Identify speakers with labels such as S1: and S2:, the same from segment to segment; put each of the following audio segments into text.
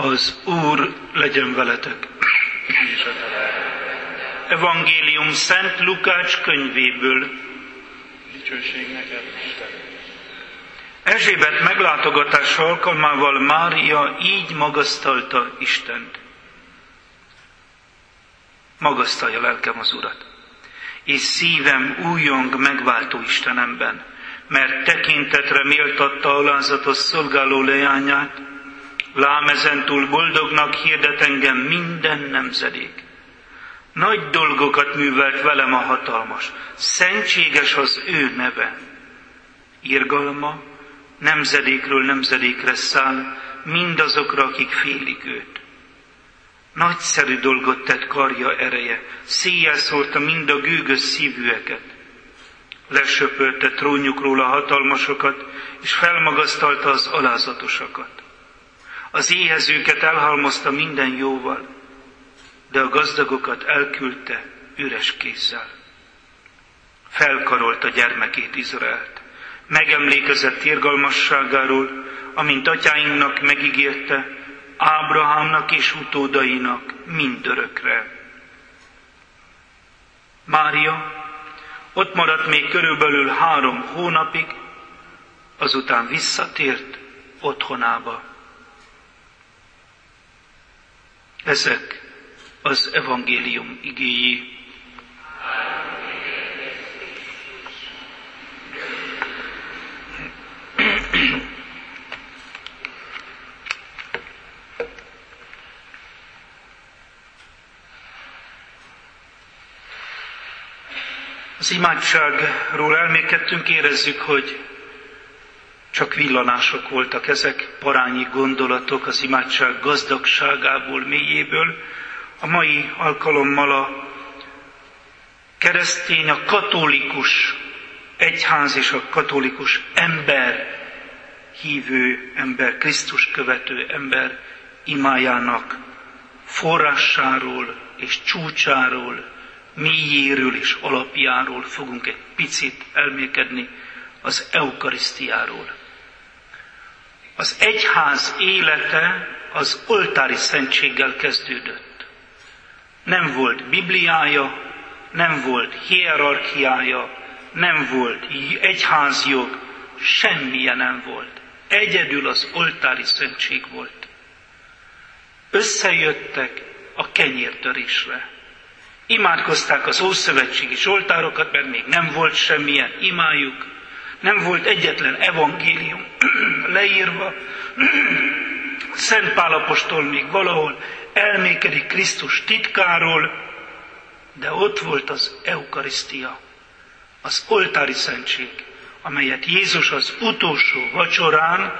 S1: Az Úr legyen veletek. Evangélium Szent Lukács könyvéből.
S2: Dicsőség neked, Isten.
S1: Erzsébet meglátogatása alkalmával Mária így magasztalta Istent. Magasztalja lelkem az Urat, és szívem újjong megváltó Istenemben, mert tekintetre méltatta alázatos szolgáló leányát, lám ezentúl boldognak hirdet engem minden nemzedék. Nagy dolgokat művelt velem a hatalmas, szentséges az ő neve. Irgalma nemzedékről nemzedékre száll mindazokra, akik félik őt. Nagyszerű dolgot tett karja ereje, széjjel szórta mind a gőgös szívűeket. Lesöpörte trónjukról a hatalmasokat, és felmagasztalta az alázatosakat. Az éhezőket elhalmozta minden jóval, de a gazdagokat elküldte üres kézzel. Felkarolta gyermekét, Izraelt, megemlékezett irgalmasságáról, amint atyáinknak megígérte, Ábrahámnak és utódainak mindörökre. Mária ott maradt még körülbelül 3 hónapig, azután visszatért otthonába. Ezek az evangélium igéi. Az imádságról elmékedtünk, érezzük, hogy csak villanások voltak ezek, parányi gondolatok az imádság gazdagságából, mélyéből. A mai alkalommal a keresztény, a katolikus egyház és a katolikus ember, hívő ember, Krisztus követő ember imájának forrásáról és csúcsáról, mélyéről és alapjáról fogunk egy picit elmékedni, az eukarisztiáról. Az egyház élete az oltári szentséggel kezdődött. Nem volt bibliája, nem volt hierarchiája, nem volt egyházjog, semmilyen nem volt. Egyedül az oltári szentség volt. Összejöttek a kenyértörésre. Imádkozták az ószövetségi oltárokat, mert még nem volt semmilyen imájuk, nem volt egyetlen evangélium leírva. Szent Pál apostol még valahol elmékedik Krisztus titkáról, de ott volt az eukarisztia, az oltári szentség, amelyet Jézus az utolsó vacsorán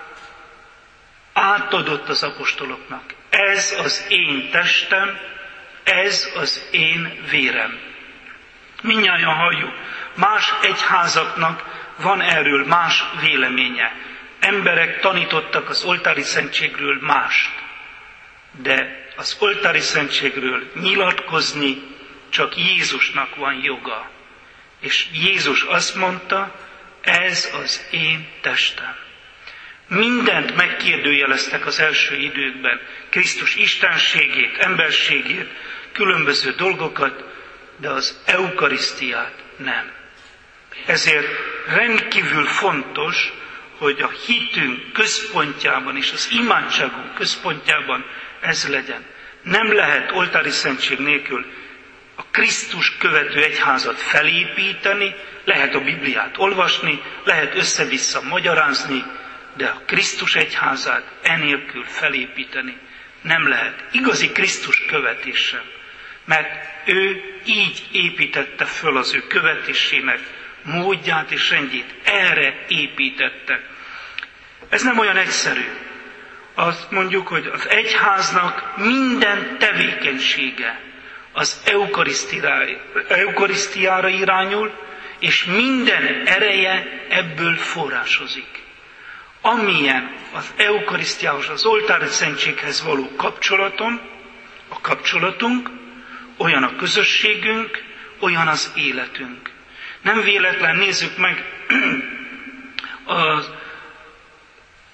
S1: átadott az apostoloknak. Ez az én testem, ez az én vérem. Mindnyájan halljuk, más egyházaknak van erről más véleménye. Emberek tanítottak az oltári szentségről mást. De az oltári szentségről nyilatkozni csak Jézusnak van joga. És Jézus azt mondta, ez az én testem. Mindent megkérdőjeleztek az első időkben. Krisztus istenségét, emberségét, különböző dolgokat, de az eukarisztiát nem. Ezért rendkívül fontos, hogy a hitünk központjában és az imádságunk központjában ez legyen. Nem lehet oltári szentség nélkül a Krisztus követő egyházat felépíteni, lehet a Bibliát olvasni, lehet össze-vissza magyarázni, de a Krisztus egyházát enélkül felépíteni nem lehet. Igazi Krisztus követéssel, mert ő így építette föl az ő követésének módját és rendjét. Erre építette. Ez nem olyan egyszerű. Azt mondjuk, hogy az egyháznak minden tevékenysége az eukarisztiára irányul, és minden ereje ebből forrásozik. Amilyen az eukarisztiához, az oltári szentséghez való kapcsolatunk, olyan a közösségünk, olyan az életünk. Nem véletlen nézzük meg az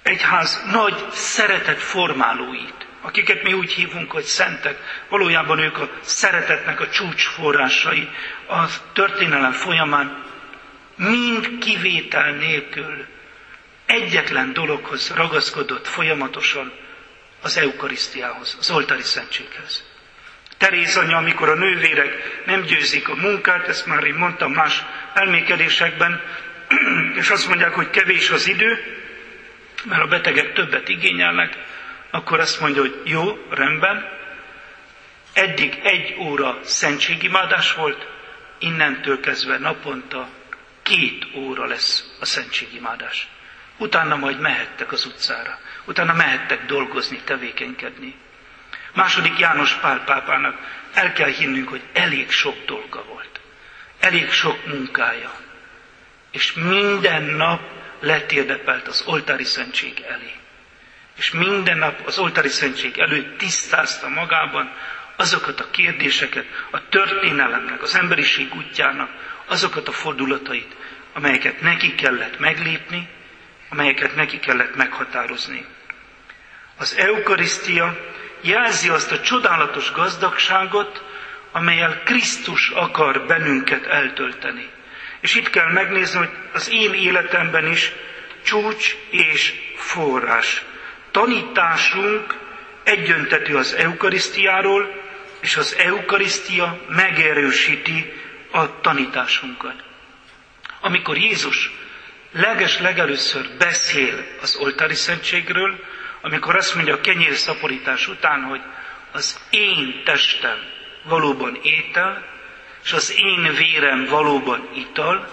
S1: egyház nagy szeretet formálóit, akiket mi úgy hívunk, hogy szentek, valójában ők a szeretetnek a csúcsforrásai a történelem folyamán, mind kivétel nélkül egyetlen dologhoz ragaszkodott folyamatosan, az eukarisztiához, az oltári szentséghez. Teréz anya, amikor a nővérek nem győzik a munkát, ezt már én mondtam más elmékedésekben, és azt mondják, hogy kevés az idő, mert a betegek többet igényelnek, akkor azt mondja, hogy jó, rendben, eddig 1 óra szentségimádás volt, innentől kezdve naponta 2 óra lesz a szentségimádás. Utána majd mehettek az utcára, utána mehettek dolgozni, tevékenykedni. Második János Pál pápának el kell hinnünk, hogy elég sok dolga volt, elég sok munkája, és minden nap letérdepelt az oltári szentség elé. És minden nap az oltári szentség előtt tisztázta magában azokat a kérdéseket, a történelemnek, az emberiség útjának, azokat a fordulatait, amelyeket neki kellett meglépni, amelyeket neki kellett meghatározni. Az eukarisztia jelzi azt a csodálatos gazdagságot, amellyel Krisztus akar bennünket eltölteni. És itt kell megnézni, hogy az én életemben is csúcs és forrás. Tanításunk egyöntetű az eukarisztiáról, és az eukarisztia megerősíti a tanításunkat. Amikor Jézus legelőször beszél az oltári szentségről, amikor azt mondja a kenyérszaporítás után, hogy az én testem valóban étel, és az én vérem valóban ital,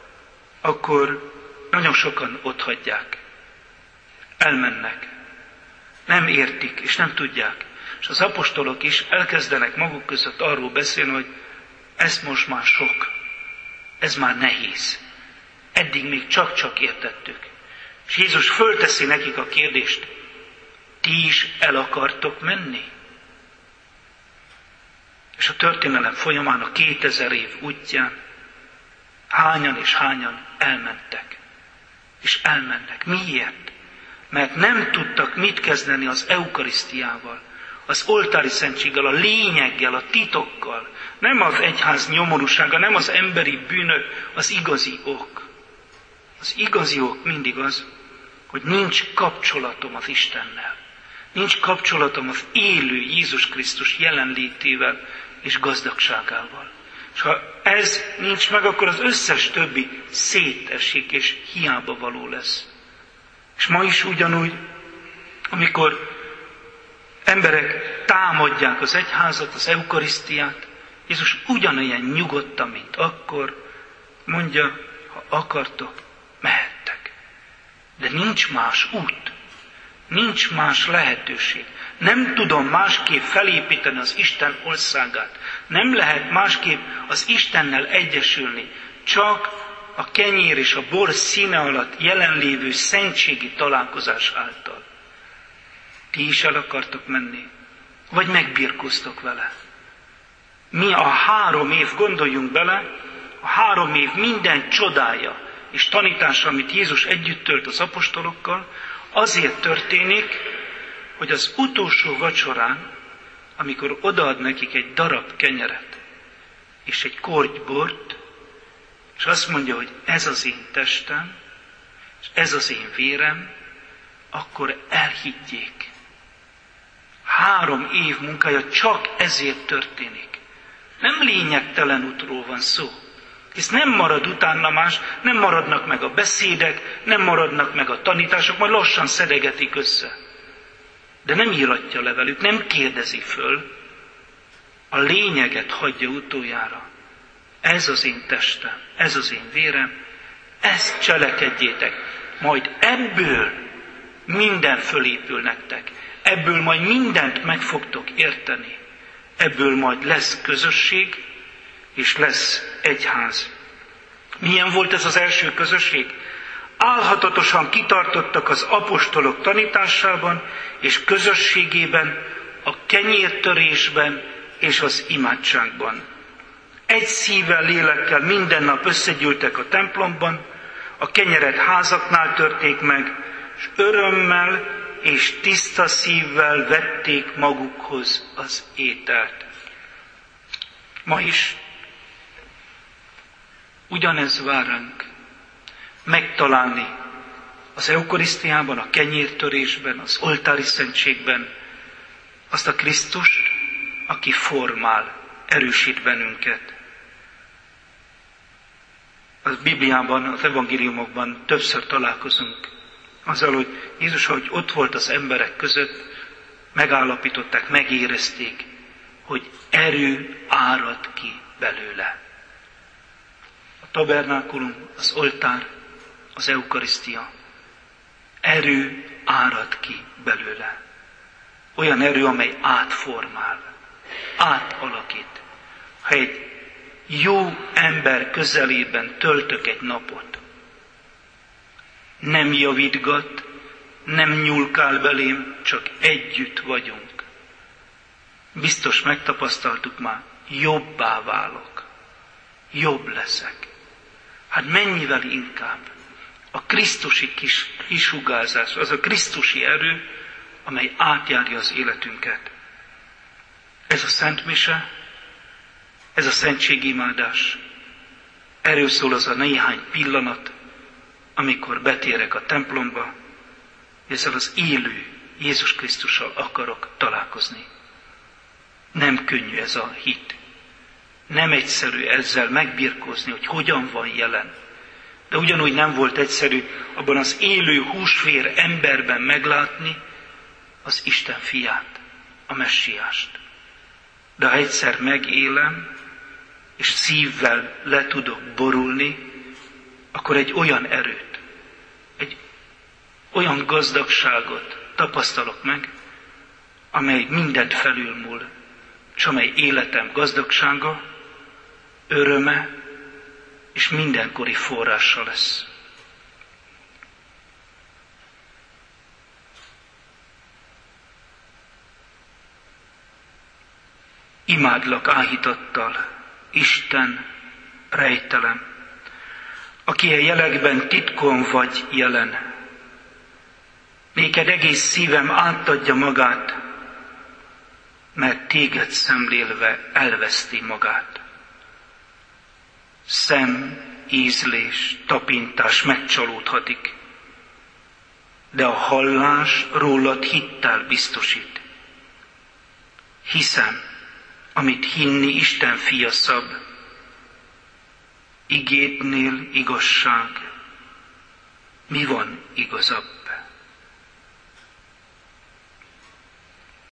S1: akkor nagyon sokan otthagyják. Elmennek. Nem értik, és nem tudják. És az apostolok is elkezdenek maguk között arról beszélni, hogy ez most már sok. Ez már nehéz. Eddig még csak-csak értettük. És Jézus fölteszi nekik a kérdést, ti is el akartok menni? És a történelem folyamán a 2000 év útján hányan és hányan elmentek. És elmennek. Miért? Mert nem tudtak mit kezdeni az eukarisztiával, az oltári szentséggel, a lényeggel, a titokkal. Nem az egyház nyomorúsága, nem az emberi bűnök, az igazi ok. Az igazi ok mindig az, hogy nincs kapcsolatom az Istennel. Nincs kapcsolatom az élő Jézus Krisztus jelenlétével és gazdagságával. És ha ez nincs meg, akkor az összes többi szétesik és hiába való lesz. És ma is ugyanúgy, amikor emberek támadják az egyházat, az eukarisztiát, Jézus ugyanolyan nyugodtan, mint akkor, mondja, ha akartok, mehettek. De nincs más út, nincs más lehetőség. Nem tudom másképp felépíteni az Isten országát. Nem lehet másképp az Istennel egyesülni, csak a kenyér és a bor színe alatt jelenlévő szentségi találkozás által. Ti is el akartok menni, vagy megbirkóztok vele? Mi a 3 év, gondoljunk bele, a 3 év minden csodája és tanítása, amit Jézus együtt tölt az apostolokkal, azért történik, hogy az utolsó vacsorán, amikor odaad nekik egy darab kenyeret és egy korty bort, és azt mondja, hogy ez az én testem, és ez az én vérem, akkor elhiggyék. 3 év munkája csak ezért történik. Nem lényegtelen útról van szó. Hisz nem marad utána más, nem maradnak meg a beszédek, nem maradnak meg a tanítások, majd lassan szedegetik össze. De nem íratja le velük, nem kérdezi föl, a lényeget hagyja utoljára. Ez az én testem, ez az én vérem, ezt cselekedjétek, majd ebből minden fölépül nektek, ebből majd mindent meg fogtok érteni, ebből majd lesz közösség, és lesz egyház. Milyen volt ez az első közösség? Álhatatosan kitartottak az apostolok tanításában és közösségében, a kenyértörésben és az imádságban. Egy szívvel, lélekkel minden nap összegyűltek a templomban, a kenyeret házaknál törték meg, és örömmel és tiszta szívvel vették magukhoz az ételt. Ma is ugyanez vár ránk, megtalálni az eukarisztiában, a kenyértörésben, az oltári szentségben azt a Krisztust, aki formál, erősít bennünket. A Bibliában, az evangéliumokban többször találkozunk azzal, hogy Jézus, ahogy ott volt az emberek között, megállapították, megérezték, hogy erő árad ki belőle. A tabernákulum, az oltár, az eukarisztia, erő árad ki belőle. Olyan erő, amely átformál, átalakít. Ha egy jó ember közelében töltök egy napot, nem javítgat, nem nyúlkál belém, csak együtt vagyunk. Biztos megtapasztaltuk már, jobbá válok, jobb leszek. Hát mennyivel inkább a krisztusi kisugárzás, az a krisztusi erő, amely átjárja az életünket. Ez a szentmise, ez a szentségimádás, erről szól az a néhány pillanat, amikor betérek a templomba, ezzel az élő Jézus Krisztussal akarok találkozni. Nem könnyű ez a hit. Nem egyszerű ezzel megbirkózni, hogy hogyan van jelen. De ugyanúgy nem volt egyszerű abban az élő húsvér emberben meglátni az Isten fiát, a messiást. De ha egyszer megélem, és szívvel le tudok borulni, akkor egy olyan erőt, egy olyan gazdagságot tapasztalok meg, amely mindent felülmúl, és amely életem gazdagsága, öröme, és mindenkori forrása lesz. Imádlak áhítattal, Isten, rejtelem, aki a jelekben titkon vagy jelen. Néked egész szívem átadja magát, mert téged szemlélve elveszti magát. Szem, ízlés, tapintás megcsalódhatik, de a hallás rólad hittel biztosít. Hiszem, amit hinni Isten fia szab, igédnél igazság, mi van igazabb?